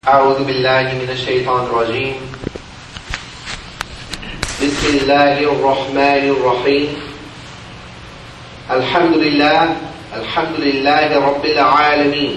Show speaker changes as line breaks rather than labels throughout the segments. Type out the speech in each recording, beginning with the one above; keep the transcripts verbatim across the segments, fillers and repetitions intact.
أعوذ بالله من الشيطان الرجيم. بسم الله الرحمن الرحيم. الحمد لله الحمد لله رب العالمين.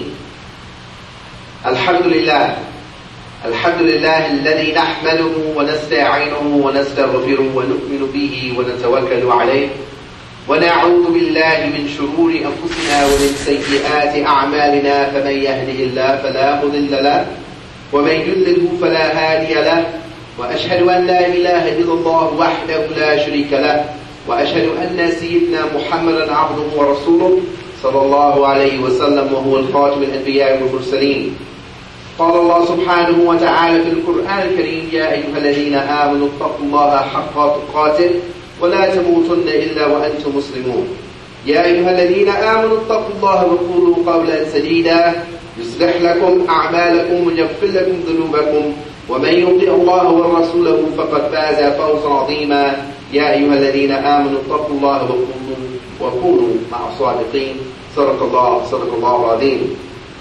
الحمد لله الحمد لله الذي نحمده ونستعينه ونستغفره ونؤمن به ونتوكل عليه ونعوذ بالله من شرور أنفسنا ومن سيئات أعمالنا، فمن يهده الله فلا مضل له ومن يضلله فلا هادي له، وأشهد أن لا إله إلا الله وحده لا شريك له، وأشهد أن سيدنا محمدا عبده ورسوله صلى الله عليه وسلم، وهو الخاتم الأنبياء والمرسلين. قال الله سبحانه وتعالى في القرآن الكريم: يا أيها الذين آمنوا اتقوا الله حق تقاته ولا تموتن إلا وأنتم مسلمون. يا أيها الذين آمنوا اتقوا الله وقولوا قولا سديدا يصلح لكم أعمالكم ويغفر لكم ذنوبكم، ومن يطع الله ورسوله فقد فاز فوزا عظيما. يا أيها الذين آمنوا اتقوا الله وقولوا وكونوا مع الصادقين. صدق الله صدق الله العظيم.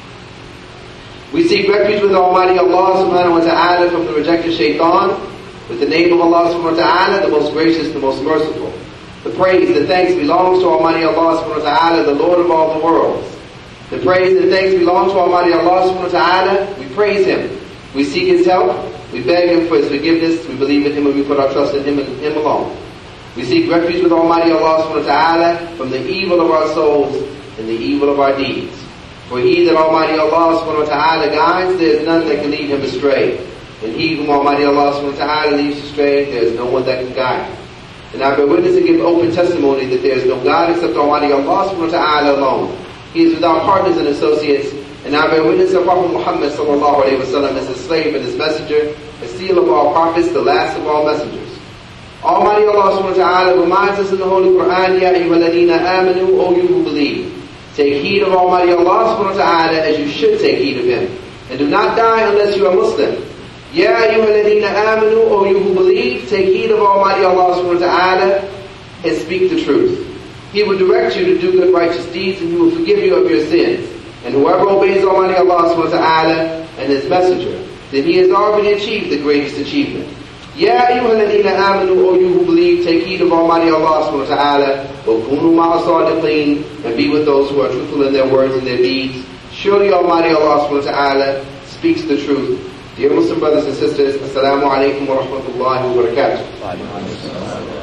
We seek refuge with Almighty Allah subhanahu wa ta'ala from the rejected shaitan, with the name of Allah subhanahu wa ta'ala, the most gracious, the most merciful. The praise, the thanks belongs to Almighty Allah subhanahu wa ta'ala, the Lord of all the worlds. The praise and thanks belong to Almighty Allah subhanahu wa ta'ala. We praise Him. We seek His help. We beg Him for His forgiveness. We believe in Him and we put our trust in Him and Him alone. We seek refuge with Almighty Allah subhanahu wa ta'ala from the evil of our souls and the evil of our deeds. For He that Almighty Allah subhanahu wa ta'ala guides, there is none that can lead him astray. And He whom Almighty Allah subhanahu wa ta'ala leads astray, there is no one that can guide him. And I bear witness and give open testimony that there is no God except Almighty Allah subhanahu wa ta'ala alone. He is without partners and associates, and I bear witness of Prophet Muhammad sallallahu alayhi wa sallam as his slave and his messenger, the seal of all prophets, the last of all messengers. Almighty Allah subhanahu wa ta'ala reminds us in the Holy Quran: Ya ayyuhalladhina amanu, O you who believe, take heed of Almighty Allah subhanahu wa ta'ala as you should take heed of Him, and do not die unless you are Muslim. Ya ayyuhalladhina amanu, O you who believe, take heed of Almighty Allah subhanahu wa ta'ala and speak the truth. He will direct you to do good righteous deeds, and He will forgive you of your sins. And whoever obeys Almighty Allah subhanahu wa ta'ala and His messenger, then he has already achieved the greatest achievement. Ya ayyuhalladhina amanu, O you who believe, take heed of Almighty Allah subhanahu wa ta'ala, wa kunu ma'a sadiqeen, and be with those who are truthful in their words and their deeds. Surely Almighty Allah subhanahu wa ta'ala speaks the truth. Dear Muslim brothers and sisters, Assalamu alaikum wa rahmatullahi wa barakatuh.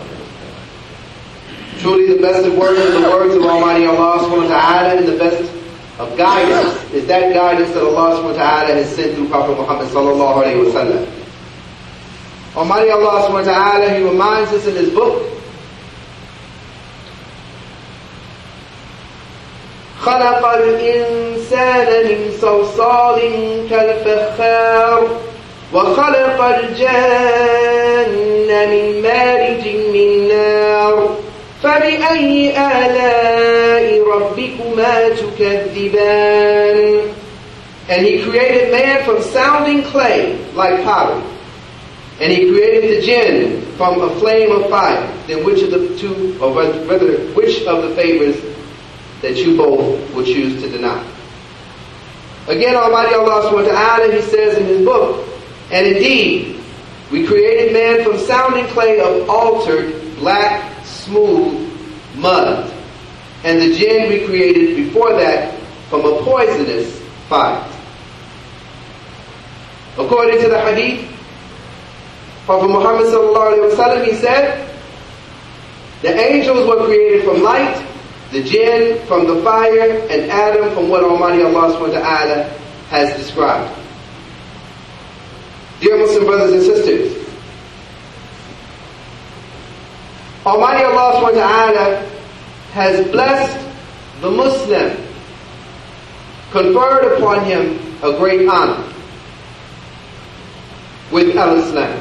Truly the best of words are the words of Almighty Allah subhanahu wa ta'ala, and the best of guidance is that guidance that Allah subhanahu wa ta'ala has sent through Prophet Muhammad sallallahu alayhi wa sallam. Almighty Allah subhanahu wa ta'ala, He reminds us in His book, خَلَقَ الْإِنسَانَ مِنْ صَلْصَالٍ كَالْفَخَّارِ وَخَلَقَ الْجَانَّ مِنْ مَارِجٍ مِنْ نَارٍ فَبِأَيِّ آلَاءِ رَبِّكُمَا تُكَذِّبَانِ. And He created man from sounding clay like pottery. And He created the jinn from a flame of fire. Then which of the two, or rather, which of the favors that you both will choose to deny? Again, Almighty Allah subhanahu wa ta'ala, He says in His book, and indeed, we created man from sounding clay of altered, black, smooth mud. And the jinn we created before that from a poisonous fire. According to the hadith, Prophet Muhammad sallallahu alayhi wa sallam, he said, the angels were created from light, the jinn from the fire, and Adam from what Almighty Allah subhanahu wa ta'ala has described. Dear Muslim brothers and sisters, Almighty Allah subhanahu wa ta'ala has blessed the Muslim, conferred upon him a great honor with Al-Islam.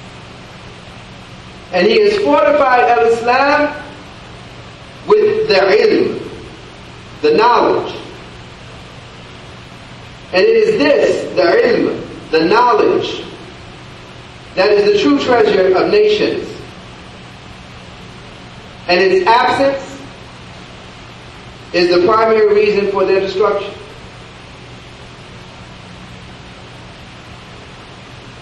And He has fortified Al-Islam with the ilm, the knowledge. And it is this, the ilm, the knowledge, that is the true treasure of nations. And its absence is the primary reason for their destruction.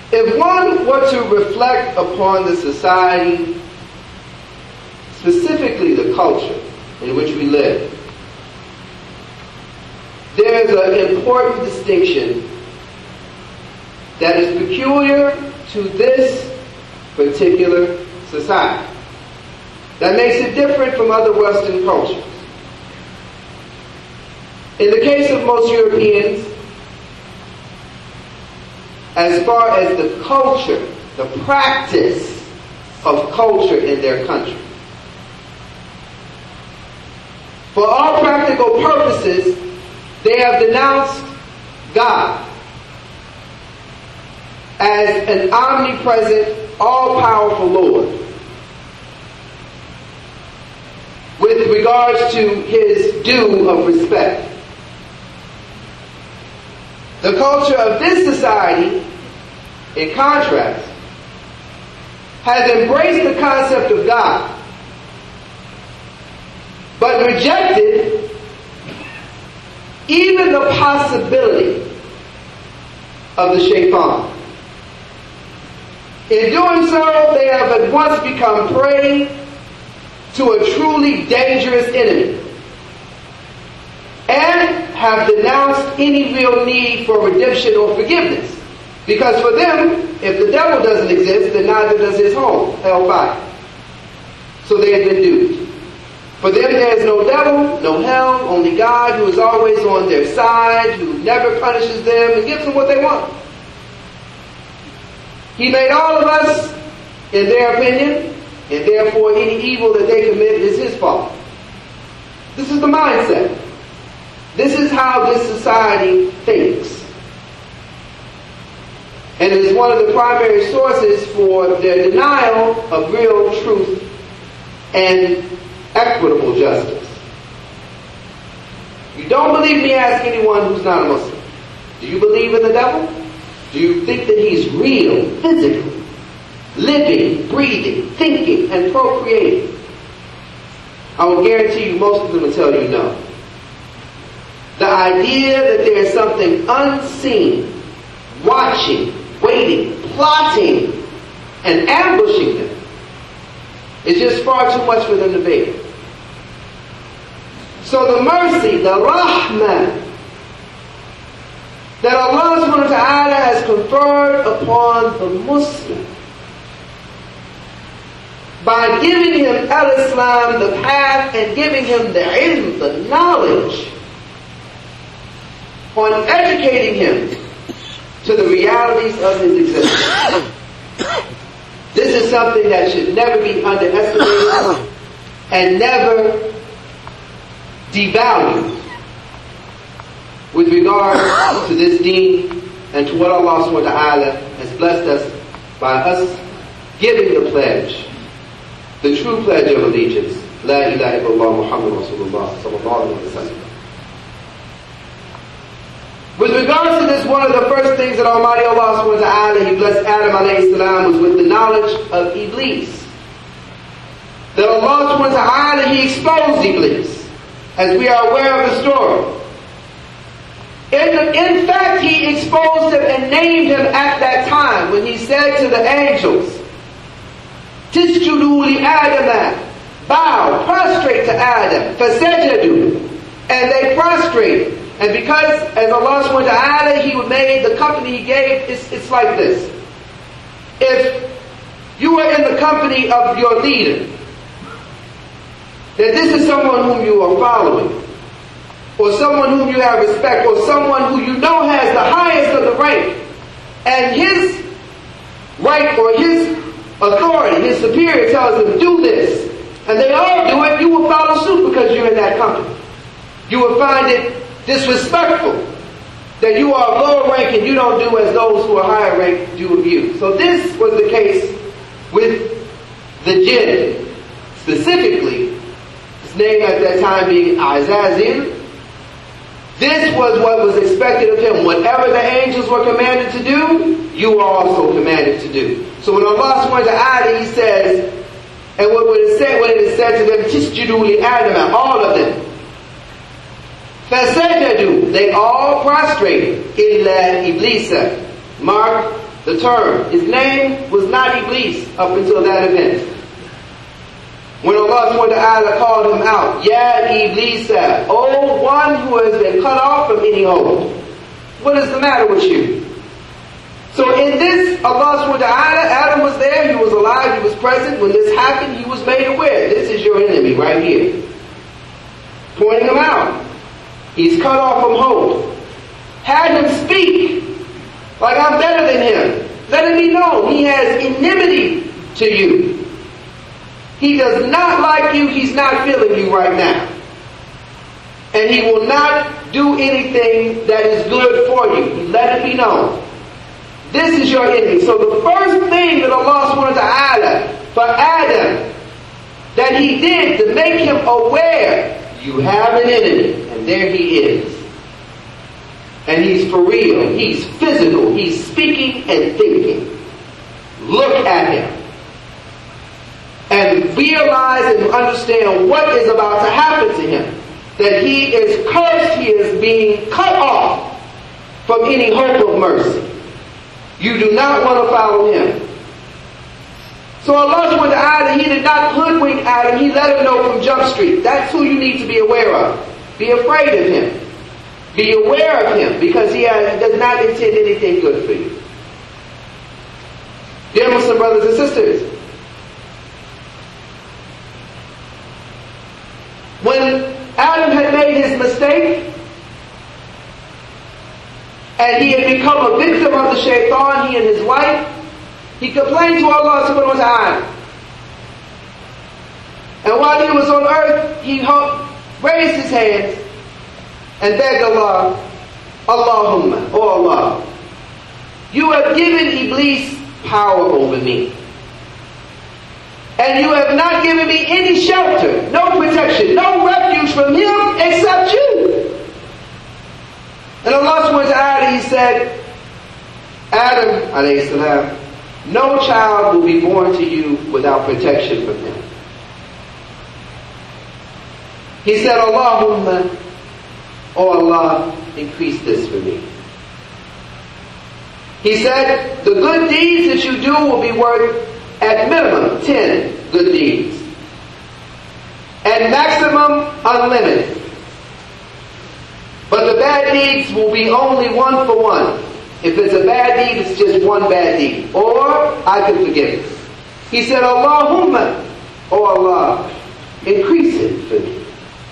If one were to reflect upon the society, specifically the culture in which we live, there's an important distinction that is peculiar to this particular society that makes it different from other Western cultures. In the case of most Europeans, as far as the culture, the practice of culture in their country, for all practical purposes, they have denounced God as an omnipresent, all-powerful Lord with regards to his due of respect. The culture of this society, in contrast, has embraced the concept of God, but rejected even the possibility of the shaitan. In doing so, they have at once become prey to a truly dangerous enemy and have denounced any real need for redemption or forgiveness. Because for them, if the devil doesn't exist, then neither does his home, hellfire. So they have been duped. For them, there is no devil, no hell, only God, who is always on their side, who never punishes them and gives them what they want. He made all of us, in their opinion, and therefore any evil that they commit is his fault. This is the mindset. This is how this society thinks. And it is one of the primary sources for their denial of real truth and equitable justice. You don't believe me, ask anyone who's not a Muslim. Do you believe in the devil? Do you think that he's real, physically, living, breathing, thinking, and procreating? I will guarantee you most of them will tell you no. The idea that there is something unseen, watching, waiting, plotting, and ambushing them is just far too much for them to bear. So the mercy, the rahmah, that Allah subhanahu wa ta'ala has conferred upon the Muslim by giving him al-Islam, the path, and giving him the ilm, the knowledge, on educating him to the realities of his existence. This is something that should never be underestimated and never devalued with regard to this deen and to what Allah subhanahu wa ta'ala has blessed us by us giving the pledge, the true pledge of allegiance, La ilaha illallah Muhammad Rasulullah sallallahu alayhi wa sallam. With regards to this, one of the first things that Almighty Allah subhanahu wa ta'ala, He blessed Adam alayhi salam, was with the knowledge of Iblis. That Allah subhanahu wa ta'ala, He exposed Iblis, as we are aware of the story. In, in fact, He exposed him and named him at that time when He said to the angels, Tisjudu li Adama, bow, prostrate to Adam, fasajadu, and they prostrated. And because, as Allah subhanahu wa ta'ala, He made the company He gave, it's, it's like this. If you were in the company of your leader, that this is someone whom you are following, or someone whom you have respect, or someone who you know has the highest of the rank, and his rank or his authority, his superior tells them, do this, and they all do it, you will follow suit because you're in that company. You will find it disrespectful that you are of lower rank and you don't do as those who are higher rank do of you. So this was the case with the jinn. Specifically, his name at that time being Azazil. This was what was expected of him. Whatever the angels were commanded to do, you are also commanded to do. So when Allah subhanahu wa ta'ala, He says, and what it said, what it is said to them, Tisjudu li Adama, all of them. Fasajadu, they all prostrated. Illa Iblisa. Mark the term. His name was not Iblis up until that event. When Allah subhanahu wa ta'ala called him out, Ya Iblisa, O one who has been cut off from any hope. What is the matter with you? So in this, Allah subhanahu wa ta'ala, Adam was there, he was alive, he was present. When this happened, he was made aware. This is your enemy right here. Pointing him out. He's cut off from hope. Had him speak like I'm better than him. Let it be known he has enmity to you. He does not like you. He's not feeling you right now. And he will not do anything that is good for you. Let it be known. This is your enemy. So the first thing that Allah subhanahu wa ta'ala for Adam that he did to make him aware, you have an enemy. And there he is. And he's for real. He's physical. He's speaking and thinking. Look at him. And realize and understand what is about to happen to him. That he is cursed. He is being cut off from any hope of mercy. You do not want to follow him. So Allah subhanahu wa ta'ala, he did not hoodwink Adam. He let him know from Jump Street. That's who you need to be aware of. Be afraid of him. Be aware of him because he has, does not intend anything good for you. Dear Muslim brothers and sisters, when Adam had made his mistake and he had become a victim of the shaitan, he and his wife, he complained to Allah subhanahu wa ta'ala. And while he was on earth, he raised his hands and begged Allah, Allahumma, O Allah, you have given Iblis power over me. And you have not given me any shelter, no protection, no refuge from him except you. And Allah subhanahu wa ta'ala, he said, Adam alayhi salam, no child will be born to you without protection from him. He said, Allahumma, O Allah, increase this for me. He said, the good deeds that you do will be worth at minimum ten good deeds. And maximum unlimited. But the bad deeds will be only one for one. If it's a bad deed, it's just one bad deed. Or I can forgive it. He said, Allahumma, O Allah, increase it for me.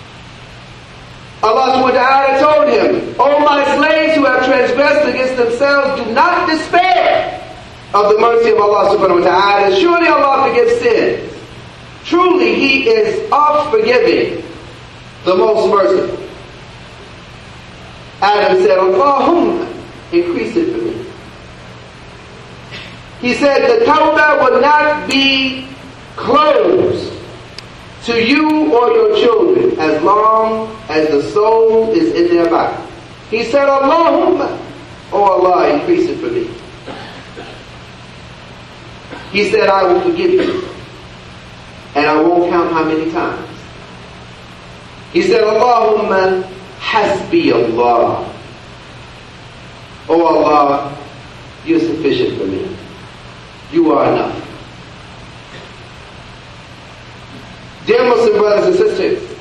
Allah subhanahu wa ta'ala told him, O my slaves who have transgressed against themselves, do not despair of the mercy of Allah subhanahu wa ta'ala. Surely Allah forgives sins. Truly He is oft forgiving, the most merciful. Adam said, Allahumma, increase it for me. He said, the tawbah will not be closed to you or your children as long as the soul is in their body. He said, Allahumma, O Allah, increase it for me. He said, I will forgive you. And I won't count how many times. He said, Allahumma hasbi Allah. Oh Allah, you're sufficient for me. You are enough. Dear Muslim brothers and sisters,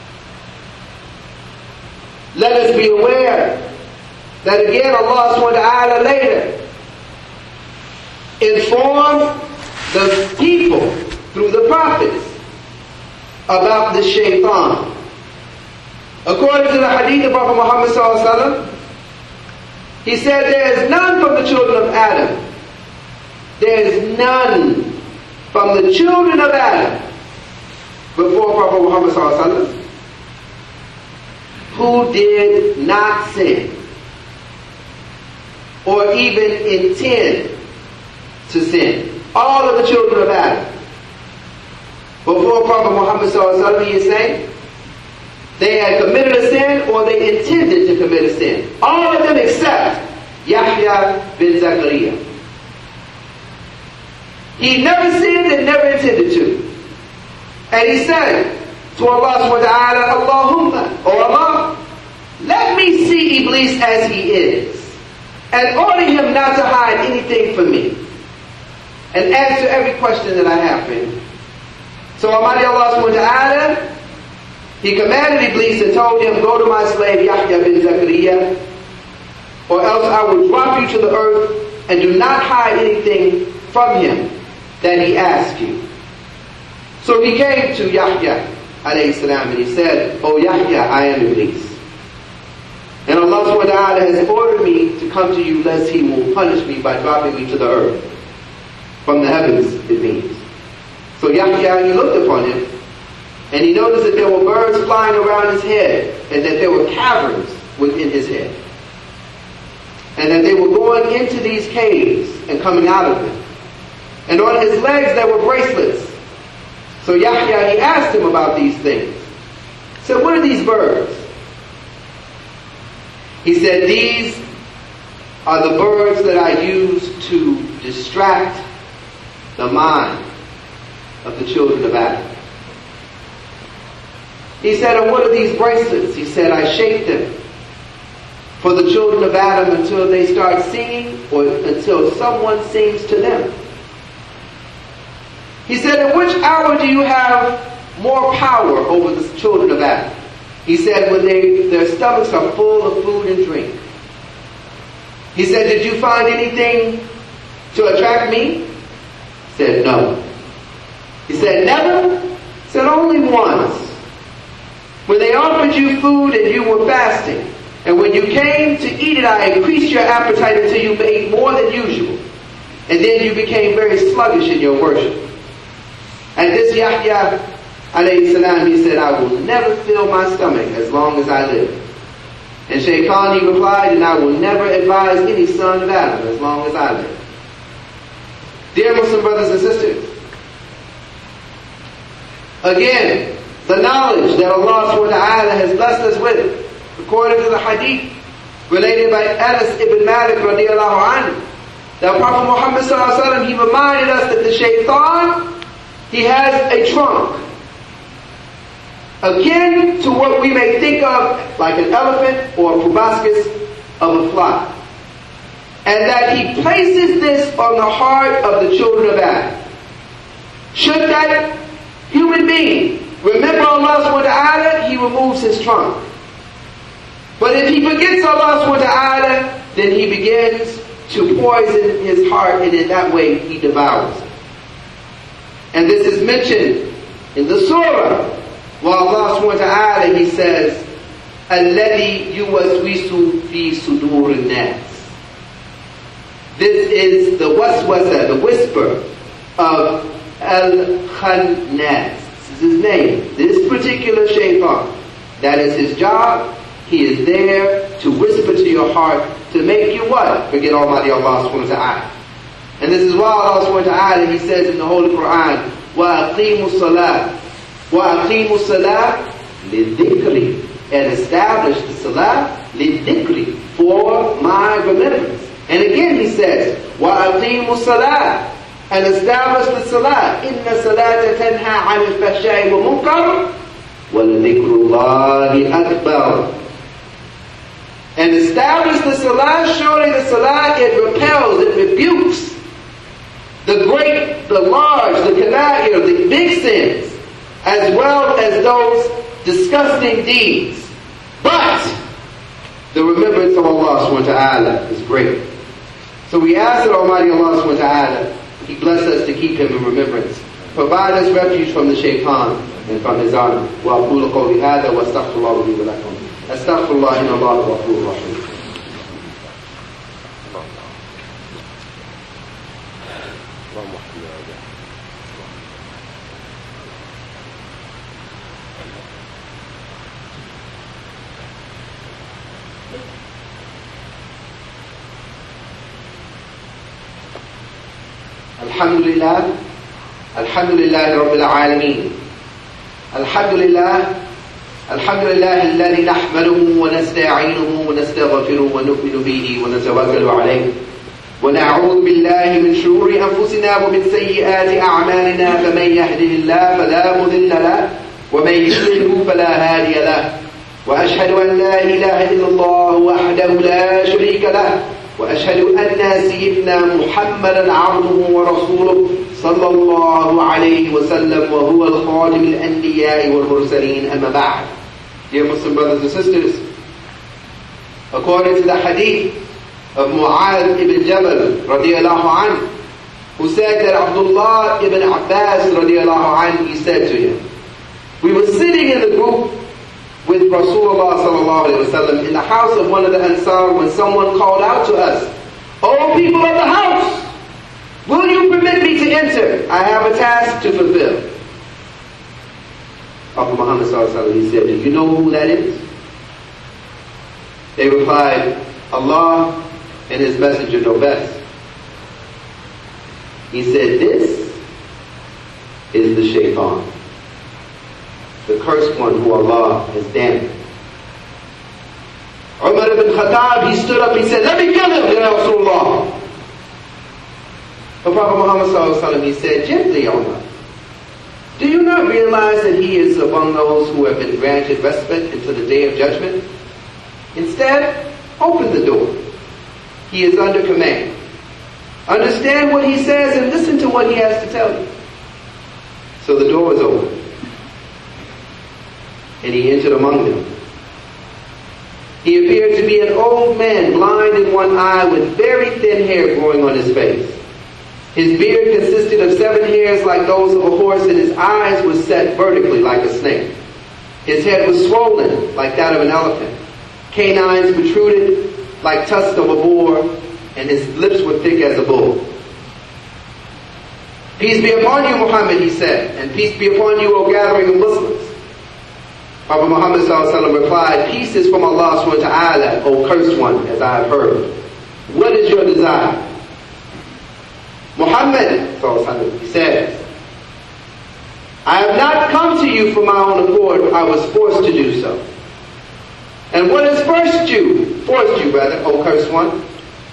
let us be aware that again Allah subhanahu wa ta'ala later informed the people through the prophets about the shaitan. According to the hadith of Prophet Muhammad sallallahu alaihi wasallam, he said there is none from the children of Adam. There is none from the children of Adam before Prophet Muhammad sallallahu alaihi wasallam who did not sin or even intend to sin. All of the children of Adam before Prophet Muhammad sallallahu alaihi wasallam, he is saying, they had committed a sin or they intended to commit a sin. All of them except Yahya bin Zakaria. He never sinned and never intended to. And he said to Allah subhanahu wa ta'ala, Allahumma, O Allah, let me see Iblis as he is. And order him not to hide anything anything for me and answer every question that I have for him. So Almighty Allah subhanahu wa ta'ala, He commanded Iblis and told him, go to my slave Yahya bin Zakaria, or else I will drop you to the earth, and do not hide anything from him that he asked you. So he came to Yahya alayhi salam and he said, O Yahya, I am Iblis. And Allah subhanahu wa ta'ala has ordered me to come to you lest He will punish me by dropping me to the earth. From the heavens, it means. So Yahya, he looked upon him, and he noticed that there were birds flying around his head, and that there were caverns within his head. And that they were going into these caves and coming out of them. And on his legs there were bracelets. So Yahya, he asked him about these things. He said, what are these birds? He said, these are the birds that I use to distract the mind of the children of Adam. He said, and what are these bracelets? He said, I shape them for the children of Adam until they start singing, or until someone sings to them. He said, in which hour do you have more power over the children of Adam? He said, when they, their stomachs are full of food and drink. He said, did you find anything to attract me? He said, no. He said, never? He said, only once. When they offered you food and you were fasting, and when you came to eat it, I increased your appetite until you ate more than usual. And then you became very sluggish in your worship. And this Yahya alayhi salam, he said, I will never fill my stomach as long as I live. And Shaitan, he replied, and I will never advise any son of Adam as long as I live. Dear Muslim brothers and sisters, again, the knowledge that Allah subhanahu wa ta'ala has blessed us with, according to the hadith related by Anas ibn Malik radiallahu anhu, that Prophet Muhammad sallallahu alaihi wasallam, he reminded us that the shaitan, he has a trunk, akin to what we may think of like an elephant or a proboscis of a fly. And that he places this on the heart of the children of Adam. Should that human being remember Allah subhanahu wa ta'ala, he removes his trunk. But if he forgets Allah subhanahu wa ta'ala, then he begins to poison his heart, and in that way he devours it. And this is mentioned in the surah, where Allah subhanahu wa ta'ala, he says, الَّذِي يُوَسْوِسُ فِي صُدُورِ النَّاسِ. This is the waswasa, the whisper of Al-Khannas. This is his name. This particular shaitan, that is his job. He is there to whisper to your heart to make you what? Forget Almighty Allah subhanahu wa ta'ala. And this is why Allah subhanahu wa ta'ala, he says in the Holy Quran, وَأَقِيمُوا الصَّلَاةِ وَأَقِيمُوا الصَّلَاةِ لِلذِّكْرِ, and establish the salah لِلذِّكْرِ, for my remembrance. And again he says, وَأَقِيمُوا الصَّلَاةِ, and establish the salah. إِنَّ الصَّلَاةَ تَنْهَى عَنِ الْفَحْشَاءِ وَالْمُنكَرِ وَلَذِكْرُ اللَّهِ أَكْبَرُ. And establish the salah, surely the salah, it repels, it rebukes the great, the large, the kaba'ir, the big sins, as well as those disgusting deeds. But the remembrance of Allah subhanahu wa ta'ala is great. So we ask that Almighty Allah subhanahu wa ta'ala, He bless us to keep Him in remembrance. Provide us refuge from the shaitan and from his honor. وَأَقُولُ قَوْلِ هَذَا وَأَسْتَغْفِرُ اللَّهَ لِي وَلَكُمْ. أستغفر الله إن الله غفور رحيم. الحمد لله الحمد لله رب العالمين الحمد لله الحمد لله الذي نحمده ونستعينه ونستغفره ونؤمن به ونتوكل عليه ونعوذ بالله من شرور أنفسنا ومن سيئات أعمالنا فمن يهده الله فلا مضل له ومن يضلل فلا هادي له وأشهد أن لا إله إلا الله وحده لا شريك له وأشهد أن سيدنا محمدا عبده ورسوله صلى الله عليه وسلم وهو الخاتم الأنبياء والمرسلين أما بعد. Dear Muslim brothers and sisters, according to the hadith of Mu'adh ibn Jabal radiyallahu anhu, who said that Abdullah ibn Abbas radiyallahu anhu, he said to him, we were sitting in the group with Rasulullah sallallahu alayhi wa sallam in the house of one of the Ansar when someone called out to us, "O people of the house, will you permit me to enter? I have a task to fulfill." Prophet Muhammad sallallahu alayhi wa sallam, he said, "Do you know who that is?" They replied, "Allah and His Messenger know best." He said, "This is the shaitan, the cursed one who Allah has damned." Umar ibn Khattab, he stood up, he said, "Let me kill him, Ya Rasulullah." But Prophet Muhammad sallallahu alaihi wasallam, he said, "Gently, Umar. Do you not realize that he is among those who have been granted respite until the day of judgment? Instead, open the door. He is under command. Understand what he says and listen to what he has to tell you." So the door was opened, and he entered among them. He appeared to be an old man, blind in one eye, with very thin hair growing on his face. His beard consisted of seven hairs like those of a horse, and his eyes were set vertically like a snake. His head was swollen like that of an elephant. Canines protruded like tusks of a boar, and his lips were thick as a bull. "Peace be upon you, Muhammad," he said, "and peace be upon you, O gathering of Muslims." Prophet Muhammad sallallahu alaihi wasallam replied, "Peace is from Allah subhanahu wa ta'ala, O cursed one, as I have heard. What is your desire?" Muhammad sallallahu alaihi wasallam, he said, "I have not come to you from my own accord. I was forced to do so." "And what has forced you? Forced you, rather, O cursed one?"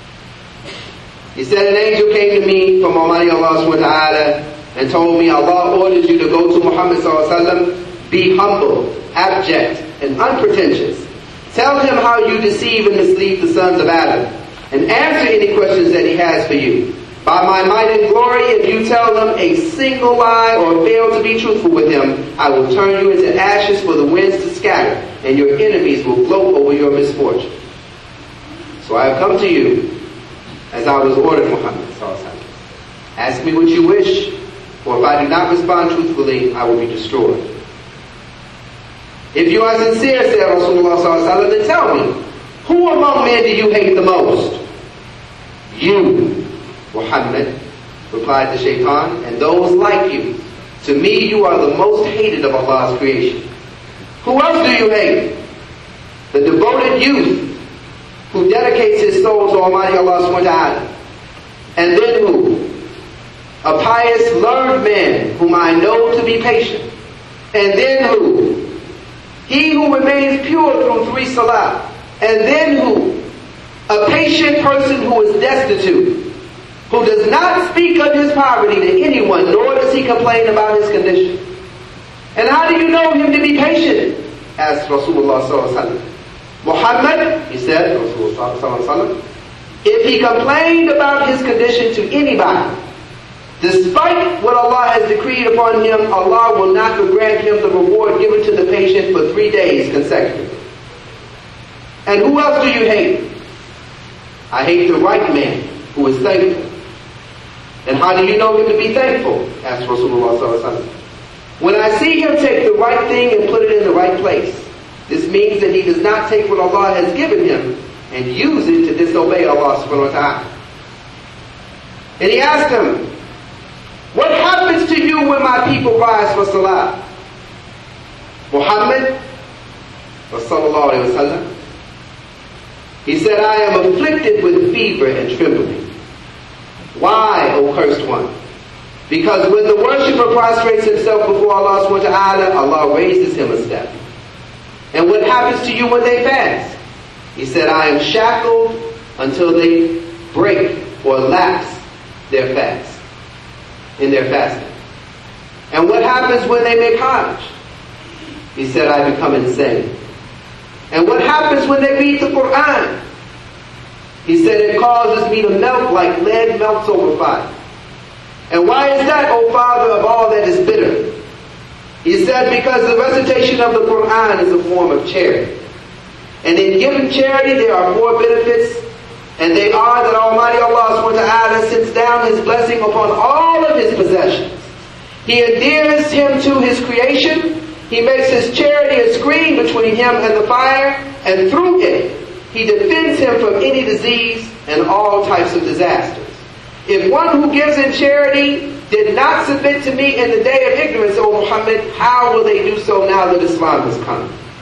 He said, "An angel came to me from Almighty Allah subhanahu wa ta'ala and told me, Allah orders you to go to Muhammad sallallahu alaihi wasallam, be humble, abject, and unpretentious. Tell him how you deceive and mislead the sons of Adam, and answer any questions that he has for you. By my might and glory, if you tell him a single lie or fail to be truthful with him, I will turn you into ashes for the winds to scatter, and your enemies will gloat over your misfortune. So I have come to you as I was ordered, Muhammad sallallahu alaihi wasallam. Ask me what you wish, for if I do not respond truthfully, I will be destroyed." "If you are sincere," said Rasulullah sallallahu alaihi wasallam, "then tell me, who among men do you hate the most?" "You, Muhammad," replied the shaitan, "and those like you. To me you are the most hated of Allah's creation." "Who else do you hate?" "The devoted youth who dedicates his soul to Almighty Allah subhanahu wa ta'ala." "And then who?" "A pious, learned man whom I know to be patient." "And then who?" "He who remains pure through three salah." "And then who?" "A patient person who is destitute, who does not speak of his poverty to anyone, nor does he complain about his condition." "And how do you know him to be patient?" asked Rasulullah sallallahu alaihi wasallam. "Muhammad," he said, Rasulullah sallallahu alaihi wasallam, "if he complained about his condition to anybody, despite what Allah has decreed upon him, Allah will not grant him the reward given to the patient for three days consecutively." "And who else do you hate?" "I hate the right man who is thankful." "And how do you know him to be thankful?" asked Rasulullah sallallahu alaihi wasallam. "When I see him take the right thing and put it in the right place." This means that he does not take what Allah has given him and use it to disobey Allah subhanahu wa ta'ala. And he asked him, "What happens to you when my people rise for salah?" Muhammad sallallahu alaihi wasallam, he said, "I am afflicted with fever and trembling." "Why, O cursed one?" "Because when the worshipper prostrates himself before Allah subhanahu wa ta'ala, Allah raises him a step." "And what happens to you when they fast?" He said, "I am shackled until they break or lapse their fast, in their fasting." "And what happens when they make Hajj?" He said, "I become insane." "And what happens when they read the Quran?" He said, it causes me to melt like lead melts over fire. And why is that, O Father, of all that is bitter? He said, because the recitation of the Quran is a form of charity. And in giving charity, there are four benefits. And they are that Almighty Allah subhanahu wa ta'ala sends down His blessing upon all of His possessions. He endears Him to His creation. He makes His charity a screen between Him and the fire. And through it, He defends Him from any disease and all types of disasters. If one who gives in charity did not submit to me in the day of ignorance, O Muhammad, how will they do so now that Islam has come?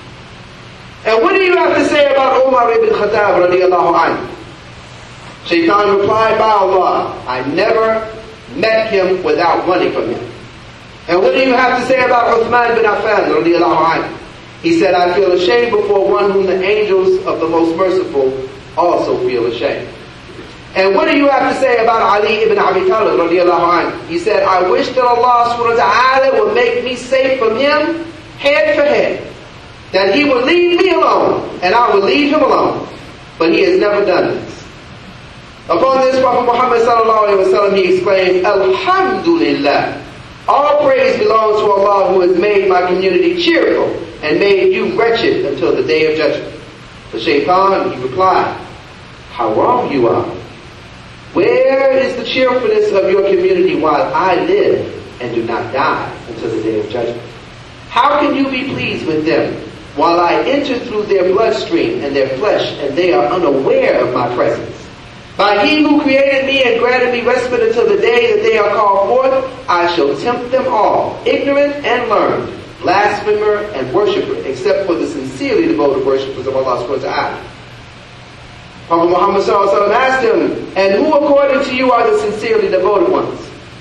And what do you have to say about Umar ibn Khattab radiallahu anhu? Shaitan replied, by Allah, I never met him without running from him. And what do you have to say about Uthman bin Affan radiallahu anhu? He said, I feel ashamed before one whom the angels of the most merciful also feel ashamed. And what do you have to say about Ali ibn Abi Talib radiallahu anhu? He said, I wish that Allah subhanahu wa ta'ala would make me safe from him head for head. That He would leave me alone and I would leave him alone. But He has never done this. Upon this, Prophet Muhammad sallallahu alaihi wasallam, he exclaimed, Alhamdulillah. All praise belongs to Allah who has made my community cheerful and made you wretched until the day of judgment. The Shaitan, he replied, how wrong you are. Where is the cheerfulness of your community while I live and do not die until the day of judgment? How can you be pleased with them while I enter through their bloodstream and their flesh and they are unaware of my presence? By He who created me and granted me respite until the day that they are called forth, I shall tempt them all, ignorant and learned, blasphemer and worshipper, except for the sincerely devoted worshippers of Allah subhanahu wa ta'ala. Prophet Muhammad sallallahu alaihi wasallam asked him, and who according to you are the sincerely devoted ones?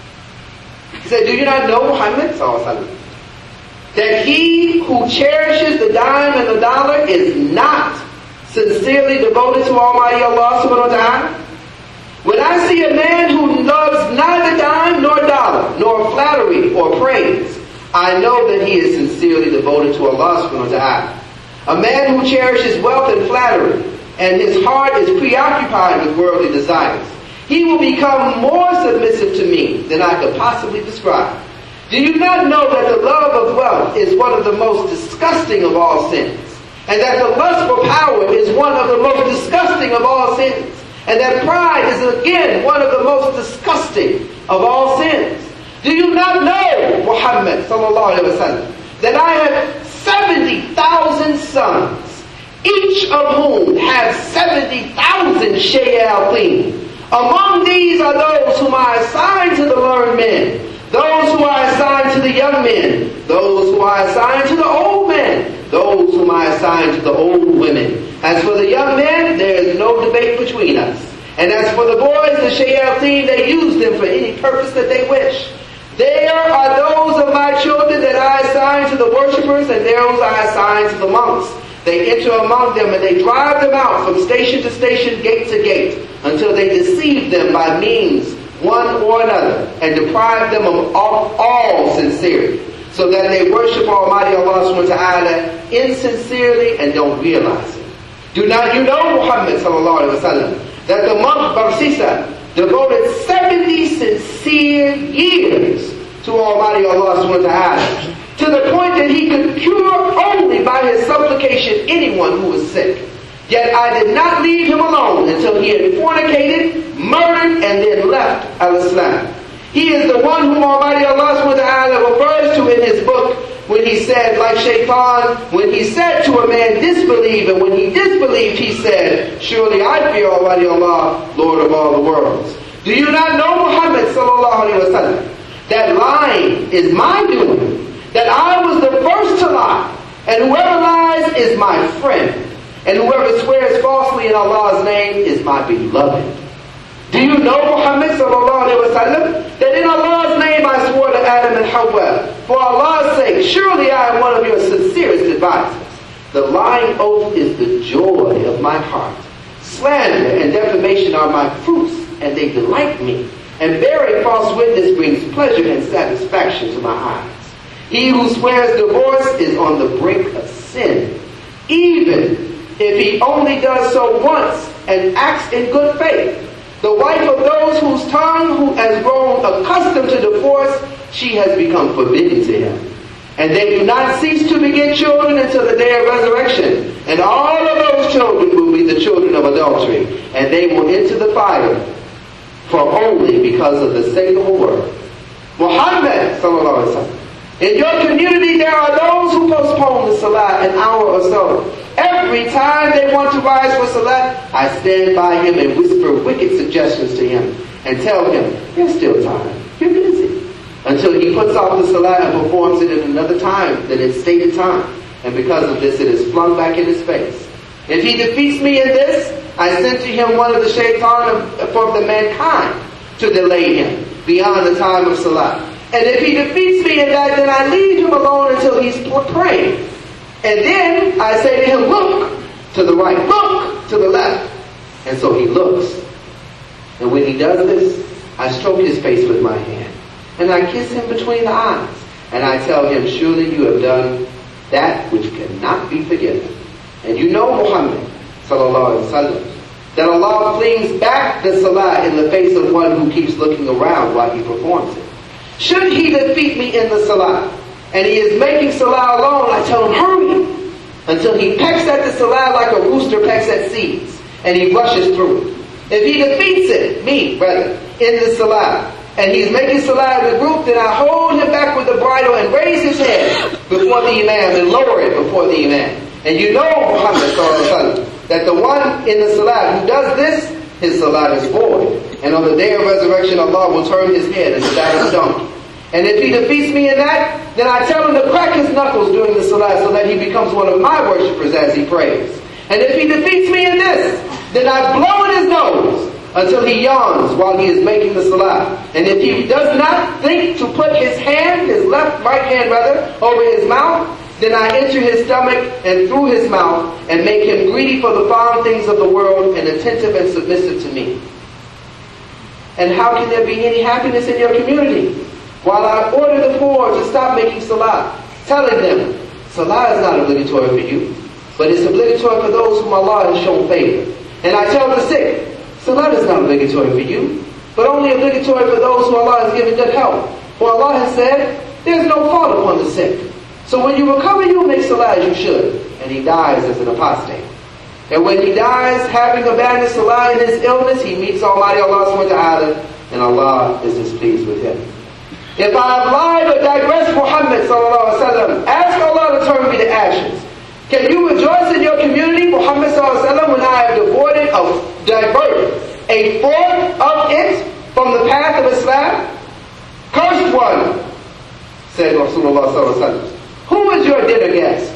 He said, do you not know Muhammad sallallahu alaihi wasallam? That he who cherishes the dime and the dollar is not sincerely devoted to Almighty Allah subhanahu wa ta'ala? When I see a man who loves neither dime nor dollar, nor flattery or praise, I know that he is sincerely devoted to Allah subhanahu wa ta'ala. A man who cherishes wealth and flattery, and his heart is preoccupied with worldly desires, he will become more submissive to me than I could possibly describe. Do you not know that the love of wealth is one of the most disgusting of all sins? And that the lust for power is one of the most disgusting of all sins? And that pride is again one of the most disgusting of all sins? Do you not know, Muhammad sallallahu alaihi wasallam, that I have seventy thousand sons, each of whom have seventy thousand shayateen? Among these are those whom I assign to the learned men, those who I assign to the young men, those who I assign to the old men, those whom I assign to the old women. As for the young men, there is no debate between us. And as for the boys, the shayateen, they use them for any purpose that they wish. There are those of my children that I assign to the worshippers, and those I assign to the monks. They enter among them and they drive them out from station to station, gate to gate, until they deceive them by means one or another, and deprive them of all, all sincerity, so that they worship Almighty Allah subhanahu wa ta'ala insincerely and don't realize it. Do not you know, Muhammad sallallahu alaihi wasallam, that the monk Barsisa devoted seventy sincere years to Almighty Allah subhanahu wa ta'ala, to the point that he could cure only by his supplication anyone who was sick. Yet I did not leave him alone until he had fornicated, murdered, and then left al-Islam. He is the one whom Almighty Allah subhanahu wa ta'ala refers to in his book when he said, like Shaitan, when he said to a man, disbelieve, and when he disbelieved, he said, surely I fear Almighty Allah, Lord of all the worlds. Do you not know, Muhammad sallallahu alaihi wasallam, that lying is my doing, that I was the first to lie, and whoever lies is my friend, and whoever swears falsely in Allah's name is my beloved. Do you know, Muhammad sallallahu alaihi wasallam, that in Allah's name I swore to Adam and Hawa, for Allah's sake, surely I am one of your sincerest advisors. The lying oath is the joy of my heart. Slander and defamation are my fruits, and they delight me. And bearing false witness brings pleasure and satisfaction to my eyes. He who swears divorce is on the brink of sin. Even if he only does so once, and acts in good faith. The wife of those whose tongue who has grown accustomed to divorce, she has become forbidden to him. And they do not cease to beget children until the day of resurrection. And all of those children will be the children of adultery. And they will enter the fire for only because of the sake of a word. Muhammad, sallallahu alaihi wasallam. In your community there are those who postpone the salah an hour or so. Every time they want to rise for salah, I stand by him and whisper wicked suggestions to him. And tell him, there's still time. You're busy. Until he puts off the salah and performs it in another time than its stated time. And because of this, it is flung back in his face. If he defeats me in this, I send to him one of the shaitan from the mankind to delay him beyond the time of salah. And if he defeats me in that, then I leave him alone until he's praying. And then I say to him, look to the right, look to the left. And so he looks. And when he does this, I stroke his face with my hand. And I kiss him between the eyes. And I tell him, surely you have done that which cannot be forgiven. And you know, Muhammad, sallallahu alaihi wasallam, that Allah flings back the salah in the face of one who keeps looking around while he performs it. Should he defeat me in the salah, and he is making salah alone, I tell him, hurry, until he pecks at the salah like a rooster pecks at seeds, and he rushes through it. If he defeats it, me, rather, in the salah, and he's making salah as a group, then I hold him back with the bridle and raise his head before the imam and lower it before the imam. And you know, Muhammad sallallahu alaihi wasallam, that the one in the salah who does this, his salah is void. And on the day of resurrection, Allah will turn his head into that of a donkey. And if he defeats me in that, then I tell him to crack his knuckles during the salah so that he becomes one of my worshippers as he prays. And if he defeats me in this, then I blow in his nose until he yawns while he is making the salah. And if he does not think to put his hand, his left, right hand rather, over his mouth, then I enter his stomach and through his mouth and make him greedy for the fond things of the world and attentive and submissive to me. And how can there be any happiness in your community? While I order the poor to stop making salah, telling them, salah is not obligatory for you, but it's obligatory for those whom Allah has shown favor. And I tell the sick, salah is not obligatory for you, but only obligatory for those who Allah has given good health. For Allah has said, there's no fault upon the sick. So when you recover, you will make salah as you should. And he dies as an apostate. And when he dies, having abandoned salah in his illness, he meets Almighty Allah subhanahu wa ta'ala, and Allah is displeased with him. If I have lied or digressed, Muhammad sallallahu alaihi wasallam, ask Allah to turn me to ashes. Can you rejoice in your community, Muhammad sallallahu alaihi wasallam, when I have diverted, of, diverted a fourth of it from the path of Islam? Cursed one, said Rasulullah sallallahu alaihi wasallam. Who is your dinner guest?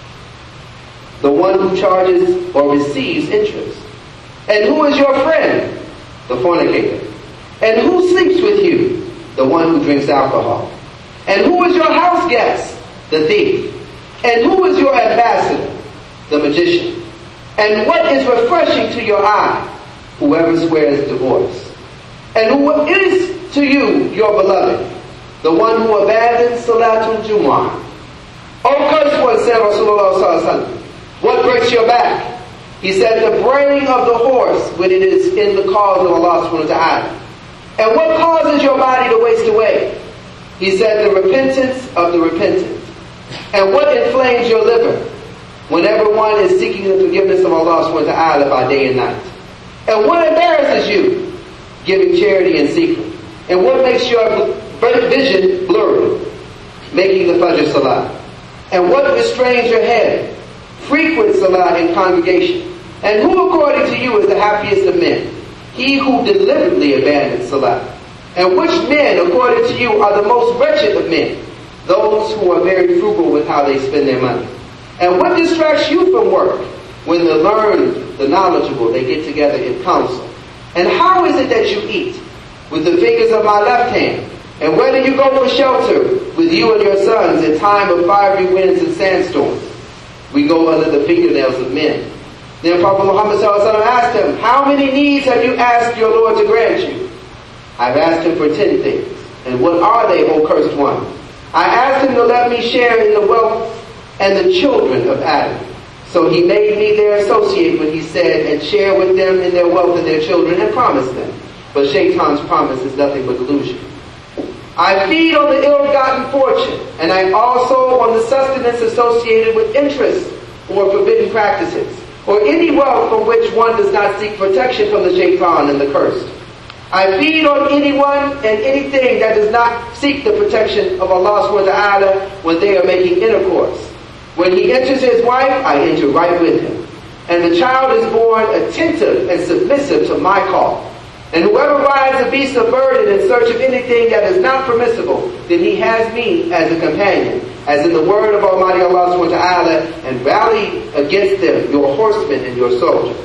The one who charges or receives interest. And who is your friend? The fornicator. And who sleeps with you? The one who drinks alcohol. And who is your house guest? The thief. And who is your ambassador? The magician. And what is refreshing to your eye? Whoever swears divorce. And who is to you your beloved? The one who abandons Salatul Jumu'ah. O cursed one, said Rasulullah sallallahu alaihi wasallam, what breaks your back? He said, the braying of the horse when it is in the cause of Allah subhanahu wa ta'ala. And what causes your body to waste away? He said, the repentance of the repentant. And what inflames your liver? Whenever one is seeking the forgiveness of Allah subhanahu wa ta'ala by day and night. And what embarrasses you? Giving charity in secret. And what makes your vision blurry? Making the Fajr Salah. And what restrains your head? Frequent salah in congregation. And who according to you is the happiest of men? He who deliberately abandons salah. And which men according to you are the most wretched of men? Those who are very frugal with how they spend their money. And what distracts you from work? When the learned, the knowledgeable, they get together in council. And how is it that you eat? With the fingers of my left hand. And where do you go for shelter with you and your sons in time of fiery winds and sandstorms? We go under the fingernails of men. Then Prophet Muhammad sallallahu alaihi wasallam asked him, how many needs have you asked your Lord to grant you? I've asked him for ten things. And what are they, O cursed one? I asked him to let me share in the wealth and the children of Adam. So he made me their associate when he said, and share with them in their wealth and their children, and promised them. But Shaitan's promise is nothing but delusion. I feed on the ill-gotten fortune, and I also on the sustenance associated with interest or forbidden practices, or any wealth from which one does not seek protection from the Shaitan and the cursed. I feed on anyone and anything that does not seek the protection of Allah subhanahu wa ta'ala when they are making intercourse. When he enters his wife, I enter right with him. And the child is born attentive and submissive to my call. And whoever rides a beast of burden in search of anything that is not permissible, then he has me as a companion, as in the word of Almighty Allah subhanahu wa ta'ala, and rally against them your horsemen and your soldiers.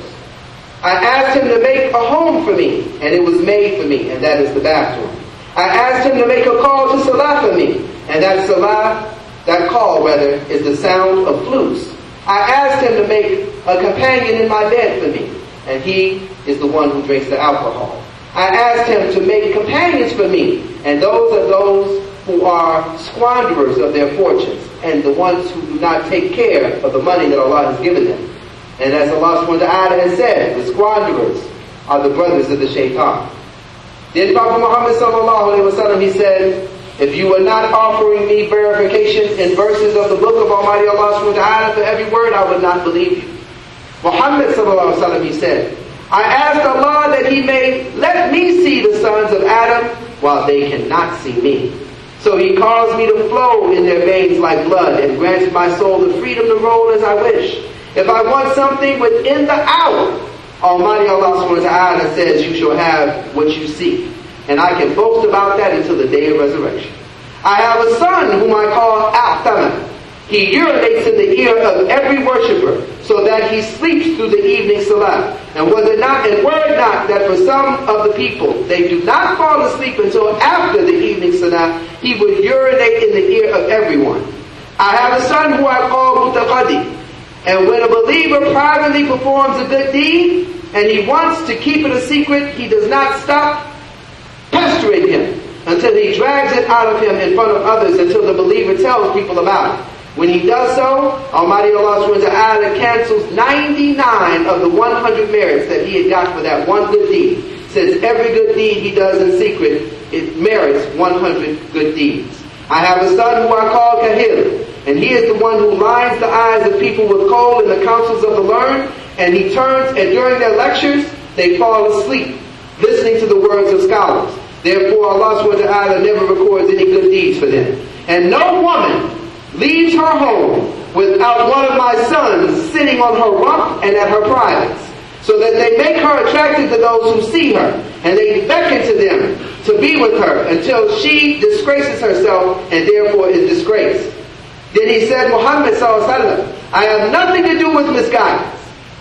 I asked him to make a home for me, and it was made for me, and that is the bathroom. I asked him to make a call to salah for me, and that salah, that call rather, is the sound of flutes. I asked him to make a companion in my bed for me, and he is the one who drinks the alcohol. I asked him to make companions for me, and those are those who are squanderers of their fortunes, and the ones who do not take care of the money that Allah has given them. And as Allah subhanahu wa ta'ala has said, the squanderers are the brothers of the Shaitan. Then Prophet Muhammad sallallahu alayhi wa sallam, he said, if you are not offering me verifications in verses of the book of Almighty Allah subhanahu wa ta'ala for every word, I would not believe you. Muhammad sallallahu alayhi wa sallam, he said, I asked Allah that he may let me see the sons of Adam while they cannot see me. So he caused me to flow in their veins like blood and grants my soul the freedom to roll as I wish. If I want something within the hour, Almighty Allah subhanahu wa ta'ala says, you shall have what you seek. And I can boast about that until the day of resurrection. I have a son whom I call A'tama. He urinates in the ear of every worshipper, so that he sleeps through the evening salah. And was it not, and were it not that for some of the people, they do not fall asleep until after the evening salah, he would urinate in the ear of everyone. I have a son who I call Mutaqaddi. And when a believer privately performs a good deed, and he wants to keep it a secret, he does not stop pestering him until he drags it out of him in front of others until the believer tells people about it. When he does so, Almighty Allah subhanahu wa ta'ala cancels ninety-nine of the one hundred merits that he had got for that one good deed. Since every good deed he does in secret, it merits one hundred good deeds. I have a son who I call Kahil, and he is the one who lines the eyes of people with coal in the councils of the learned, and he turns, and during their lectures, they fall asleep, listening to the words of scholars. Therefore, Allah subhanahu wa ta'ala never records any good deeds for them. And no woman leaves her home without one of my sons sitting on her rump and at her privates, so that they make her attractive to those who see her, and they beckon to them to be with her until she disgraces herself and therefore is disgraced. Then he said, Muhammad sallallahu alaihi wasallam, I have nothing to do with misguidance.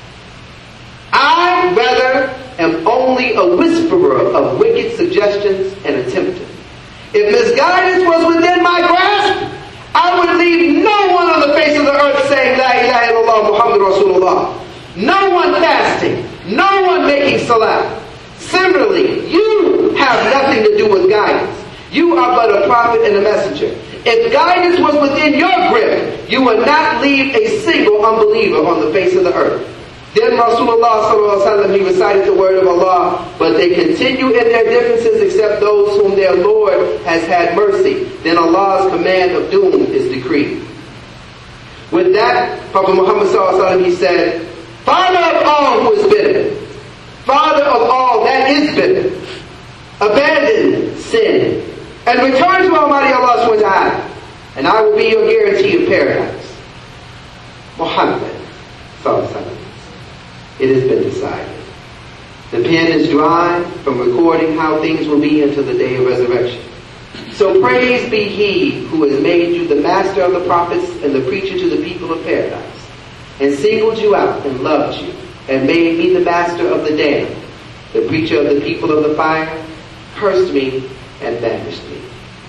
I rather am only a whisperer of wicked suggestions and a tempter. If misguidance was within my grasp, I would leave no one on the face of the earth saying, La ilaha illallah Muhammad Rasulullah. No one fasting. No one making salah. Similarly, you have nothing to do with guidance. You are but a prophet and a messenger. If guidance was within your grip, you would not leave a single unbeliever on the face of the earth. Then Rasulullah sallallahu alaihi wasallam, he recited the word of Allah, but they continue in their differences except those whom their Lord has had mercy. Then Allah's command of doom is decreed. With that, Prophet Muhammad sallallahu alaihi wasallam, he said, Father of all who is bitter, Father of all that is bitter, abandon sin and return to Almighty Allah subhanahu wa ta'ala, and I will be your guarantee of paradise. Muhammad sallallahu alaihi wasallam. It has been decided. The pen is dry from recording how things will be until the day of resurrection. So praise be He who has made you the master of the prophets and the preacher to the people of paradise, and singled you out and loved you, and made me the master of the damned, the preacher of the people of the fire, cursed me and banished me.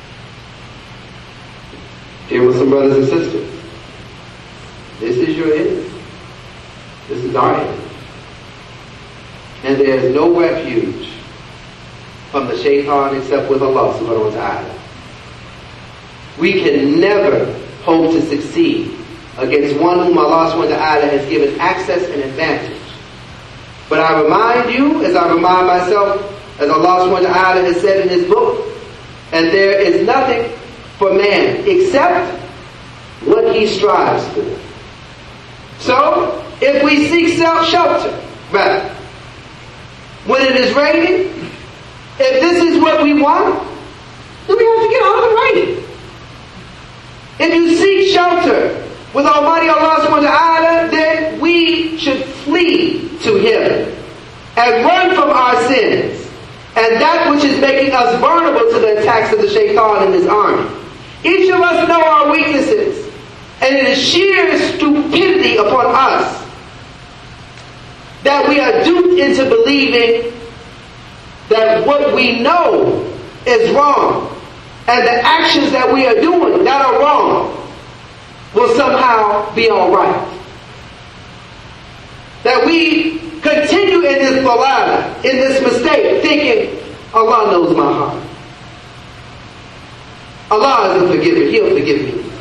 Dear Muslim brothers and sisters, this is your enemy. This is our enemy. And there is no refuge from the shaitan except with Allah subhanahu wa ta'ala. We can never hope to succeed against one whom Allah subhanahu wa ta'ala has given access and advantage. But I remind you, as I remind myself, as Allah subhanahu wa ta'ala has said in His book, and there is nothing for man except what he strives for. So, if we seek self-shelter, right, when it is raining, if this is what we want, then we have to get out of the rain. If you seek shelter with Almighty Allah subhanahu wa ta'ala, then we should flee to Him and run from our sins and that which is making us vulnerable to the attacks of the shaitan and his army. Each of us know our weaknesses, and it is sheer stupidity upon us that we are duped into believing that what we know is wrong and the actions that we are doing that are wrong will somehow be alright. That we continue in this balala, in this mistake, thinking, Allah knows my heart. Allah is a forgiver. He'll forgive me.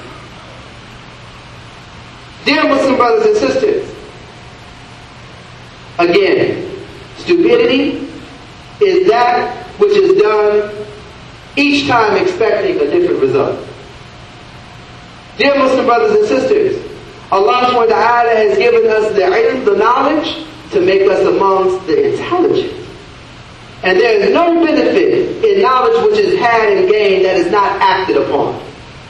Dear Muslim brothers and sisters, again, stupidity is that which is done each time expecting a different result. Dear Muslim brothers and sisters, Allah subhanahu wa ta'ala has given us the ilm, the knowledge, to make us amongst the intelligent. And there is no benefit in knowledge which is had and gained that is not acted upon.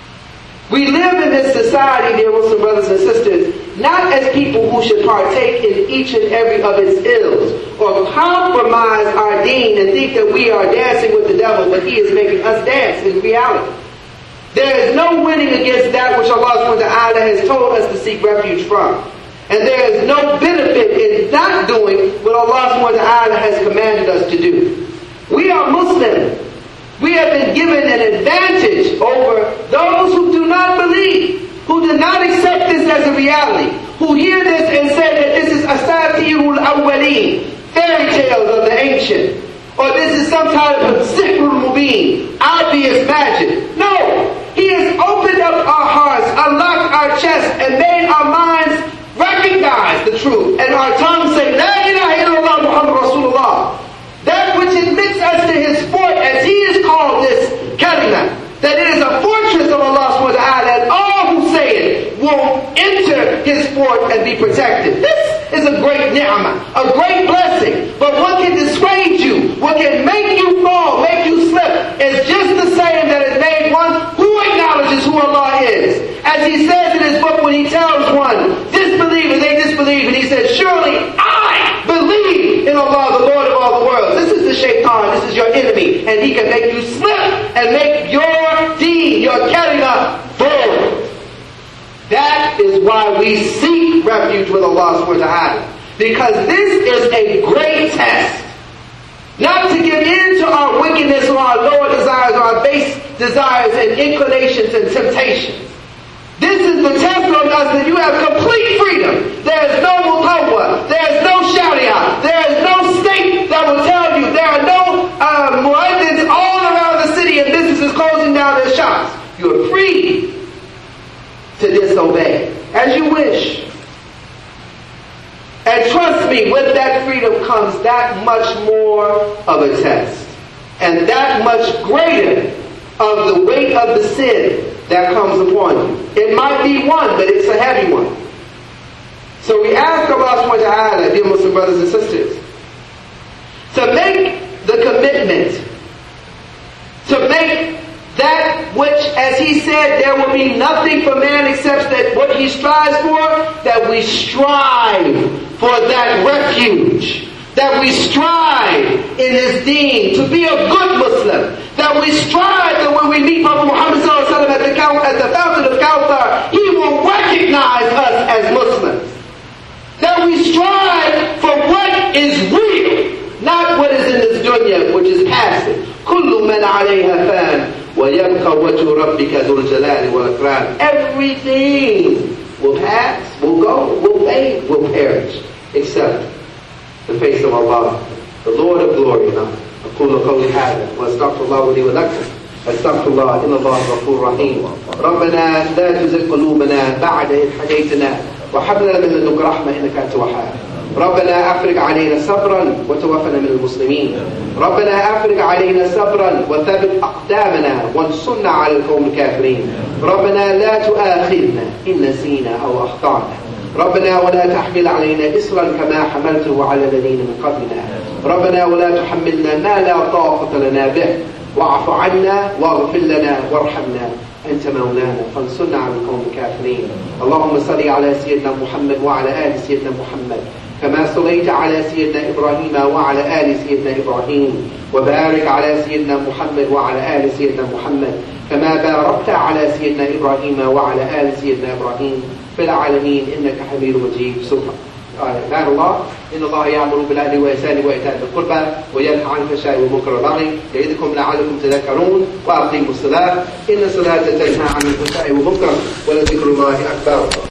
We live in this society, dear Muslim brothers and sisters, not as people who should partake in each and every of its ills, or compromise our deen and think that we are dancing with the devil, but he is making us dance in reality. There is no winning against that which Allah subhanahu wa ta'ala has told us to seek refuge from. And there is no benefit in not doing what Allah subhanahu wa ta'ala has commanded us to do. We are Muslims. We have been given an advantage over those who do not believe, who do not accept this as a reality, who hear this and say that this is asatirul awwaleen, fairy tales of the ancient, or this is some type of sihrul mubin, obvious magic. No! He has opened up our hearts, unlocked our chests, and made our minds recognize the truth, and our tongues say, La ilaha illallah Muhammad Rasulullah. That which admits us to His fort, as He has called this kalima, that it is a fortress of Allah subhanahu wa ta'ala, and all who say it will enter His fort and be protected. This is a great ni'mah, a great blessing. But what can dissuade you, what can make you fall, make you slip, is just the same that has made one who acknowledges who Allah is. As He says in His book, when He tells one, disbelieve, and they disbelieve, and He says, surely I believe in Allah, the Lord of all the worlds. This is the shaitan, this is your enemy, and he can make you slip and make your deen, your kalimah, void. That is why we seek refuge with Allah subhanahu wa ta'ala. Because this is a great test. Not to give in to our wickedness or our lower desires or our base desires and inclinations and temptations. This is the test on us that you have complete freedom. There is no mutawwa. There is no sharia. There is no state that will tell you. There are no uh, muaddins all around the city and businesses closing down their shops. You are free to disobey as you wish. And trust me, with that freedom comes that much more of a test. And that much greater of the weight of the sin that comes upon you. It might be one, but it's a heavy one. So we ask Allah subhanahu wa ta'ala, dear Muslim brothers and sisters, to make the commitment, to make that which, as He said, there will be nothing for man except that what he strives for, that we strive for that refuge. That we strive in His deen to be a good Muslim. That we strive that when we meet Prophet Muhammad sallallahu alaihi wasallam at the, at the fountain of Kawthar, he will recognize us as Muslims. That we strive for what is real, not what is in this dunya, which is passive. كُلُّ مَنْ عَلَيْهَا فَانٍ وَيَبْقَى وَجْهُ رَبِّكَ ذُو الْجَلَالِ وَالْإِكْرَامِ. Everything will pass, will go, will fade, will perish, except the face of Allah, the Lord of glory. أقول قولي هذا وأستغفر الله لي ولكم استغفر الله إن الله غفور رحيم. ربنا لا تزغ قلوبنا بعد إذ هديتنا وهب لنا من لدنك رحمة إنك أنت الوهاب. ربنا أفرج علينا صبرا وتوفنا من المسلمين. ربنا أفرج علينا صبرا وثبت أقدامنا وانصرنا على القوم الكافرين. ربنا لا تؤاخذنا إن نسينا أو أخطأنا. ربنا ولا تحمل علينا إصرا كما حملته على الذين من قبلنا. ربنا ولا تحملنا ما لا طاقة لنا به واعف عنا واغفر لنا وارحمنا أنت مولانا فانصرنا على القوم الكافرين. اللهم صل على سيدنا محمد وعلى آل سيدنا محمد كما صليت على سيدنا إبراهيم وعلى آل سيدنا إبراهيم وبارك على سيدنا محمد وعلى آل سيدنا محمد كما باركت على سيدنا إبراهيم وعلى آل سيدنا إبراهيم في العالمين إنك حميد مجيد. سبحان الله إن الله يأمر بالعدل والإحسان وإيتاء ذي القربى وينهى عن الفحشاء والمنكر والبغي يعظكم لعلكم تذكرون وأقيموا الصلاة إن الصلاة تنهى عن الفحشاء والمنكر ولذكر الله أكبر.